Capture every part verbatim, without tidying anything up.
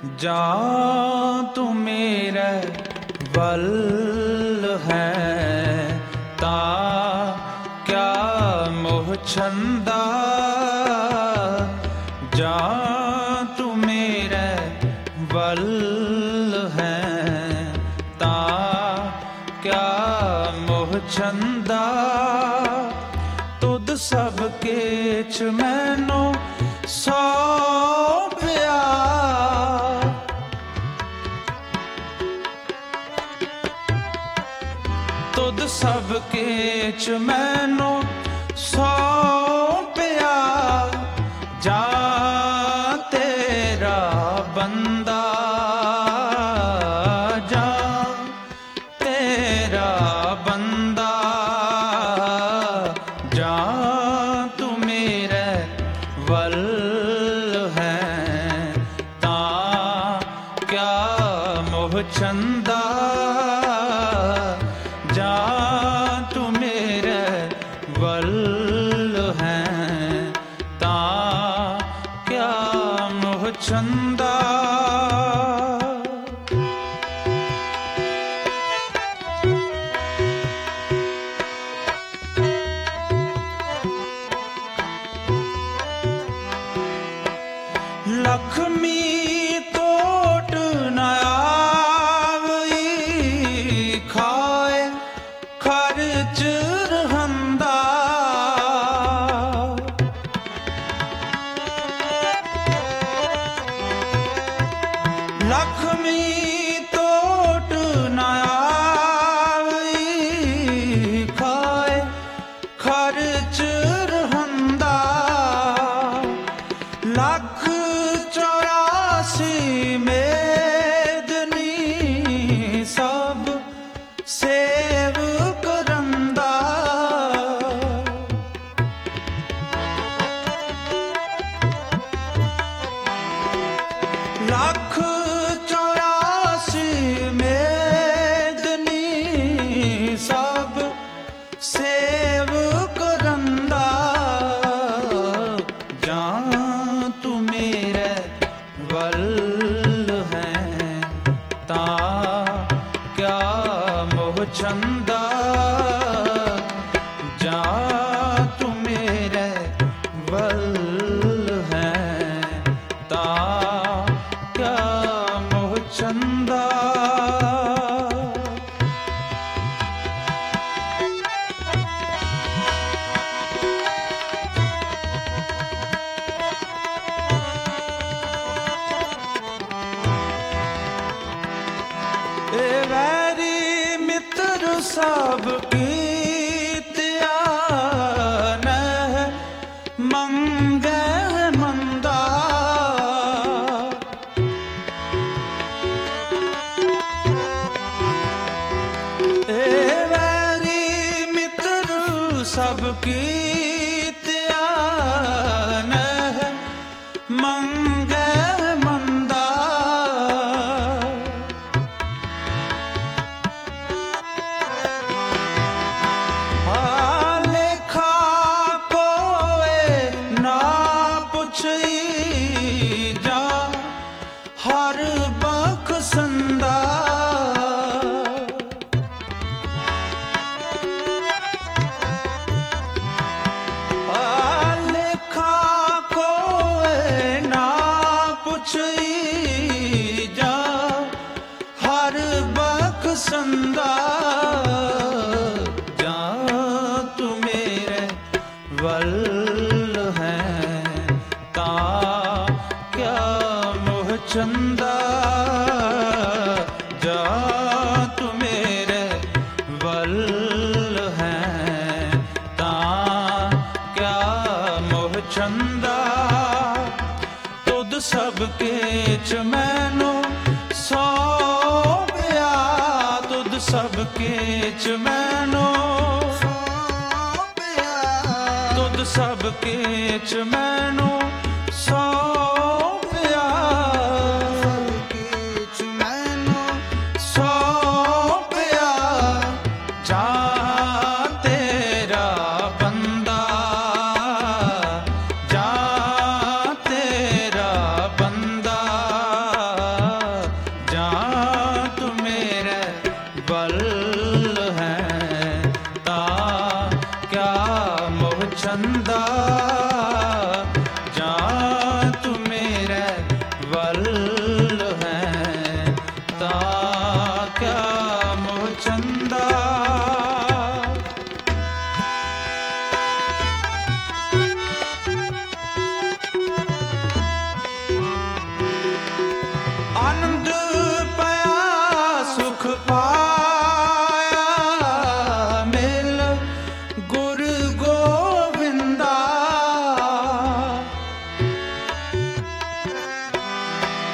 जा तू मेरे वल है ता क्या मोह छंदा। जा तू मेरे वल है ता क्या मोह छंदा। तुद सब केच मैनू सौंपिया। तुद सब केच मैनू सौंपिया। जा तेरा बंदा जा तेरा बंदा। जा तू मेरे वल है ता क्या मोह छंदा। जा तू मेरे वल है ता क्या मोह छंदा। लक्ष्मी तोट न आवई खाए खर्च रहंदा। लक्ष्मी तोट न आवई खाए खर्च रहंदा। लख चौरासी मेदनी सब सेव करंदा। लख चौरासी मेदनी सब सेव करंदा। जा तू मेरे वल है ता क्या मोह छंदा। जा तू मेरे वल है ता क्या मोह छंदा। ए वैरी मित्र सब कीतिया नह मंगे मंदा। ए वैरी मित्र सब कीतिया नह मंगे मंदा। लेखा कोए ना पुछई जा हर बख्शंदा। लेखा कोए ना पुछई जा हर बख्शंदा। जा तू मेरे वल है ता क्या मोह छंदा। जा तू मेरे वल है ता क्या मोह छंदा। तुद सब केच मैनू सौंपिया। तुद सब केच मैनू सौंपिया। तुद सब केच मैनू सौंपिया। केच मैनू सौंपिया। जा तेरा बंदा जा तेरा बंदा।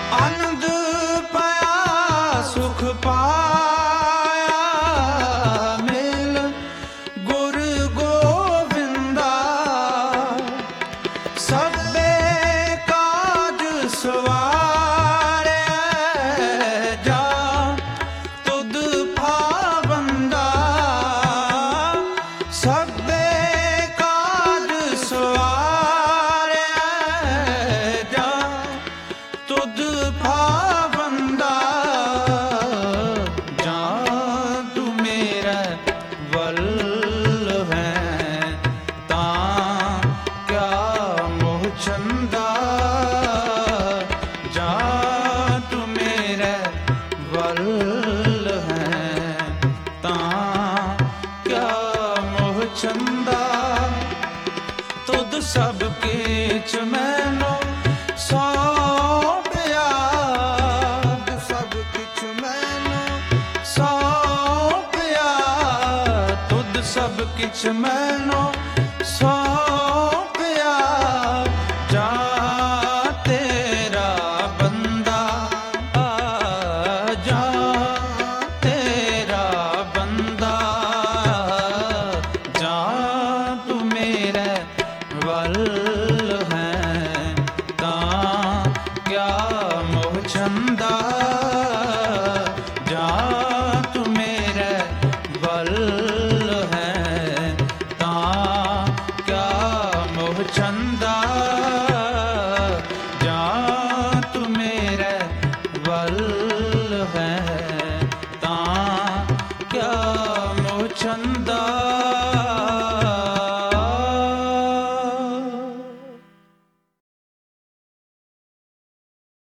ਆਨੰਦ ਪਾਇਆ ਸੁਖ ਪਾਇਆ ਮਿਲ ਗੁਰ ਗੋਬਿੰਦਾ ਸਭੇ ਕਾਜ ਸਵਾਰਿਆ ਜਾ ਤੁਧ ਪਾਵੰਦਾ ਸਭੇ ਕਾਜ ਸਵਾਰਿਆ ਜਾ ਤੁਧ ਪਾਵੰਦਾ ਜਾਂ ਤੂੰ ਮੇਰਾ ਵੱਲ ਹੈ ਤਾਂ ਕਿਆ ਮੋਹ ਚੰਦਾ ਜਾਂ ਤੂੰ ਮੇਰੇ ਵੱਲ ਹੈ ਤਾਂ ਕਿਆ ਮੋਹ ਚੰਦਾ ਤੁਧ ਸਭ ਕੀਚ ਮੈਨੂੰ ਸੌਂਪਿਆ ਸਭ ਕਿਛ ਮੈਨੂੰ ਸੌਂਪਿਆ ਤੁਧ ਸਭ ਕਿਛ ਮੈਨੂੰ ਸੌਂਪਿਆ ਜਾ ਤੇਰਾ ਬੰਦਾ ਆ ਜਾ ਤੇਰਾ ਬੰਦਾ ਜਾ ਤੂੰ ਮੇਰੇ ਵੱਲ